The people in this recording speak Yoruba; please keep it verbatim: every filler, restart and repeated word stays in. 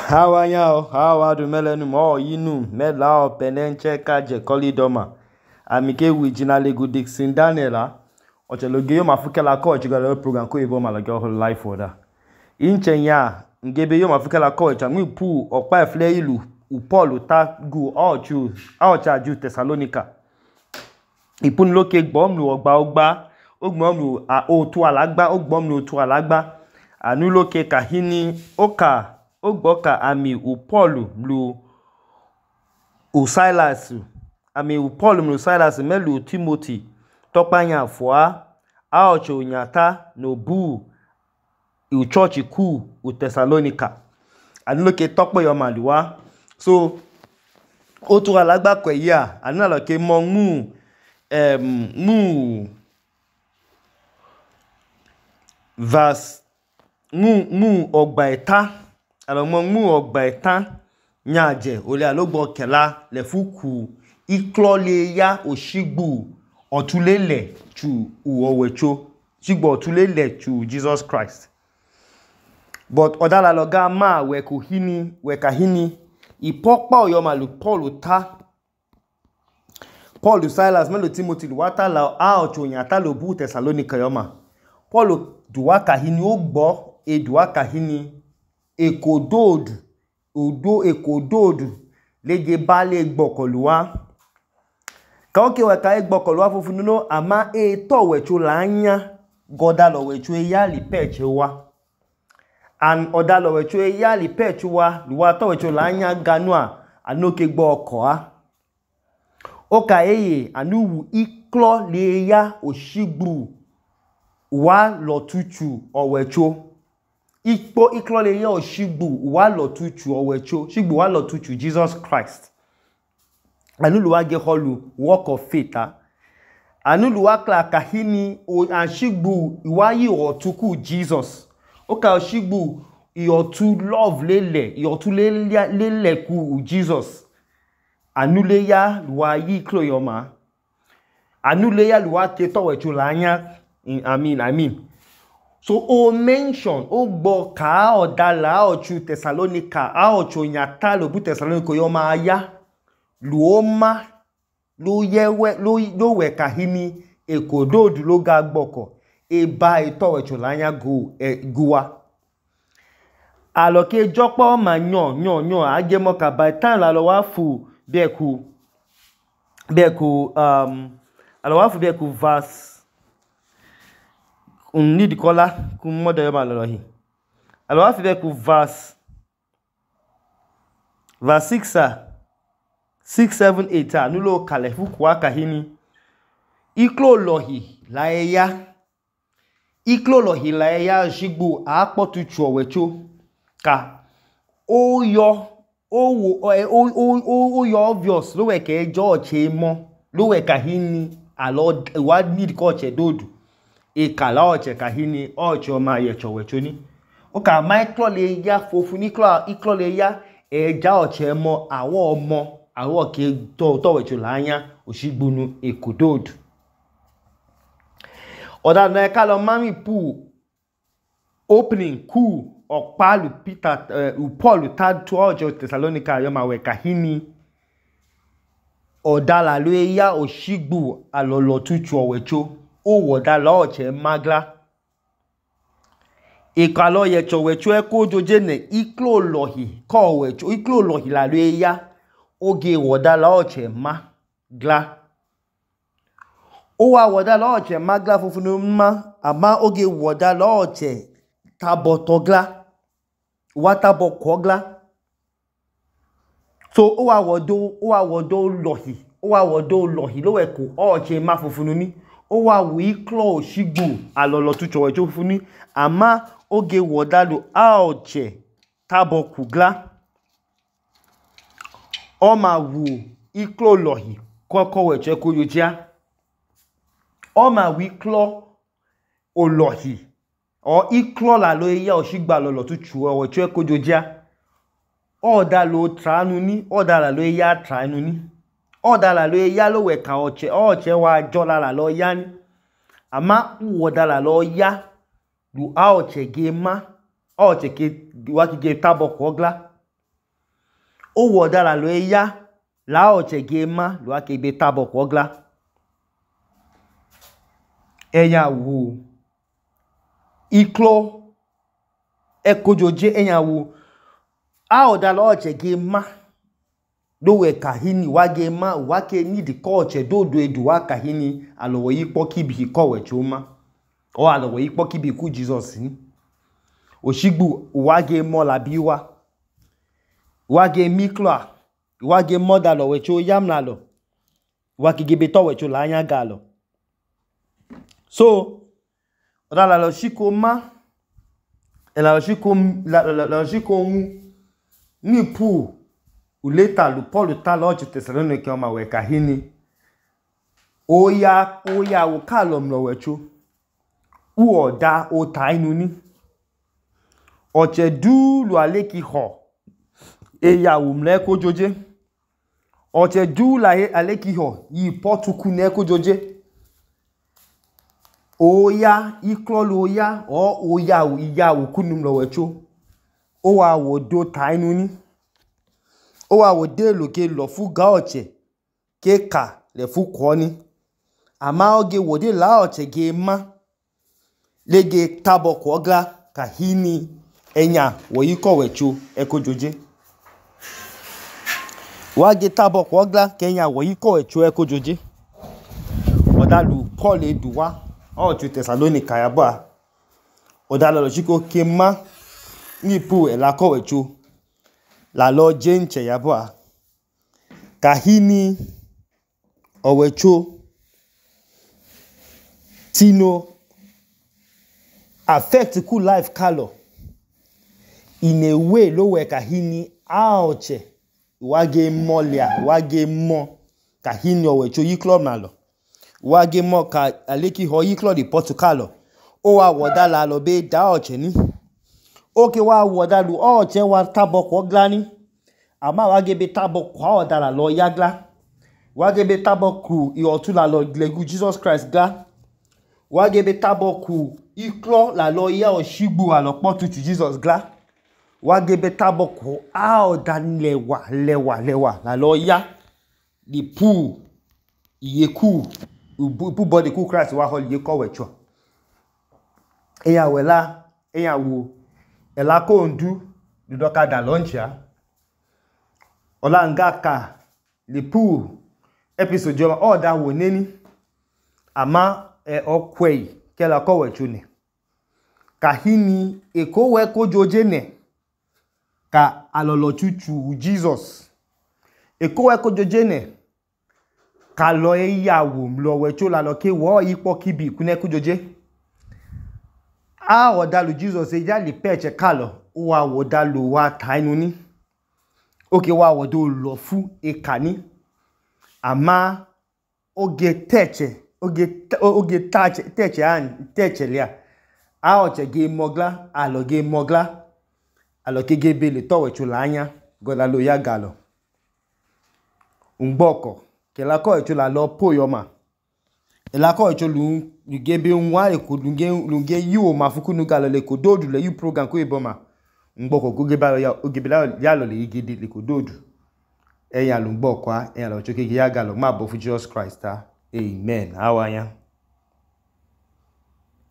Hawa yao, hawa du melenu mo yinu, mela o penenche kaje koli doma. Amike wijina legu Dixon Daniela. Ocheloge yo mafuke la ko chigala program ko ibo malaga whole life order. Inche nya, ngebe yo mafuke la ko cha mu pu opa efle ilu, u Paul ta gu ochu, ocha ju Thessalonica. Ipun loke gbomlu ogba ogba, ogbomlu a otu alagba, ogbomlu otu alagba. Anu loke kahini oka ogboka ami u Paul mlu u Silas ami u Paul mlu Silas melu Timothy tokpanya foa aocho nyata no bu u church ku u Thessalonica anu loke tokpo yo maluwa so otu alagba kwe ya anu loke mo mu em mu verse mu mu ogba eta alors mo mu ogba eta nyaje ole alogbo kela le fuku iklole ya oshigbu otulele chu uowecho shigbo otulele chu Jesus Christ but odala loga ma we ko hini we ka hini ipopa oyo malu Paul ta Paul Silas melo Timothy wata la a ocho nyata lo bu Thessalonica yoma Paul duwa ka hini ogbo e duwa ka hini ekododu odo ekododu leje bale gbokoluwa ka oke we ka gbokoluwa fofunu no ama e to wecho lanya goda lo wecho e ya li peche wa an oda lo wecho e ya li peche wa luwa to wecho lanya ganua anoke gbo oko a oka eye anuwu iklo le ya oshigbu wa lo tuchu owecho Ikpo iklole ya oshigbu wa lo tuchu owecho shigbu wa lo tuchu Jesus Christ anulu wa ge holu work of faith ha anulu wa kla kahini o ashigbu wa yi otuku Jesus oka oshigbu iotu love lele iotu lele lele ku Jesus anule ya wa yi klo yoma anule ya wa teto wecho lanya I mean I mean so o mention o gbo ka odala ochu Thessalonica a ocho nyata lo bu Thessalonica yo ma ya luoma lo yewe lo lo we kahini ekododu lo ga gboko e ba ito wecho lanya go e guwa aloke jopo ma nyon nyon nyon agemo ka by time la lo wa fu beku beku um alo wa fu beku verse on need kola ku modo yo malolohi alors afi be ku verse verse six six seven eight anu lo kale fu kwa kahini iklo lohi la eya iklo lohi la eya jigbu apotu chuowecho ka o yo o wo o o yo obvious lo we ke George mo lo we kahini alo wa need ko che dodu e kala oche kahini ocho ma ye chowechoni o ka micro le ya fofu ni kla iklo le ya e ja oche mo awo omo awo ke to to wecho lanya oshigbunu ekododu oda na kala mami pu opening ku opalu Peter uh, Paul tad to ojo Thessalonica yo ma we kahini odala lo ya oshigbu alolo tuchu owecho o woda la oche magla ikalo ye chowecho e ko joje ne iklo lohi ko wecho iklo lohi la lo ya oge woda la oche magla o wa woda la oche magla fufunu ma ama oge woda la oche tabotogla watabo kogla so o wa wodo o wa wodo lohi o wa wodo lohi lo we ko oche ma fufunu ni o wa wi klo shigbu alolo tucho wecho funi ama oge wodalu aoche tabo kugla o ma wu iklo lohi koko wecho ko yojia o ma wi klo olohi o iklo la lo ya oshigba lolo tucho wecho ko yojia o da lo tranu ni o da la lo ya tranu ni odala lo ya lo we ka oche oche wa jola la lo ya ni ama wodala lo ya lu a oche ge ma oche ke wa ki ge tabo kogla o wodala lo ya la o chege ma lo akebe tabo kwogla eya wo iklo ekojoje eya wo a odala o chege ma do we kahini wage ma wake ni di koche do do edu wa kahini alowo yipo kibi ko we choma o alowo yipo kibi ku Jesus ni oshigbu wage mo labi wa wage mikla wage moda lo we cho yamna lo wake gebe to we cho la anya galo so odala lo shiko ma ela lo shiko la lo shiko ni pu uleta lu Paul ta lo Thessalonike ma we kahini oya oya wo kalom lo we cho u oda o ta inu ni oche du lu aleki ho eya umle ko joje oche du la aleki ho yi potuku ne ko joje oya iklolu oya o oya iya ukunum lo wecho o wa wo do tainu ni o wa wo de loke lo fu ga oche ke ka le fu ko ni ama oge wo de la oche ge ma lege tabo ko ga kahini enya wo yiko wecho e ko joje wage tabo ko gla kenya wo yiko echo e ko joje odalu Paul eduwa o tu Thessalonica yaba odalo lo chiko kema ni pu e la ko echo la lo jenche yaba kahini owecho tino affect ku life color in a way lo we kahini aoche wage molia wage mo kahini owecho yi club na lo wage mo ka aleki ho yi club di Portugal o wa woda la lo be da oche ni oke wa woda lu oche wa tabo ko glani ama wage be tabo ko oda la lo yagla wage be tabo ku i otu la lo legu Jesus Christ ga wage be tabo ku i club la lo ya oshigbu alopo tutu Jesus gla wage be tabo ko a oda lewa lewa lewa la lo ya di pu yeku pu body ku Christ wa hol ye ko wecho eya wela eya wo ela ko ndu di doka da launcher ola ngaka li pu episode jo o da wo neni ama e okwei ke la ko wecho ni kahini eko we ko joje ne ka alolo chuchu Jesus eko we ko joje ne ka lo eyawo mlo wecho la lo ke wo ipo kibi kune ku joje a odalu Jesus e ja le peche kalo wa wodalu wa tainu ni oke wa wodo lo fu e kani ama oge teche oge oge tache teche an teche lia a oche ge mogla alo ge mogla alo ke ge bele to wecho la anya goda lo ya galo ungboko ke la ko echo la lo poyoma e la ko echo lu lu gebe nwa e ko lu ge lu ge yi o mafuku nu galo le ko dodu le yu program ko iboma ngboko go ge ba ya o ge bela ya lo le igede le ko dodu e ya lu ngboko a e ya lo choke ge ya galo ma bo fu Jesus Christ. Amen. Awanya.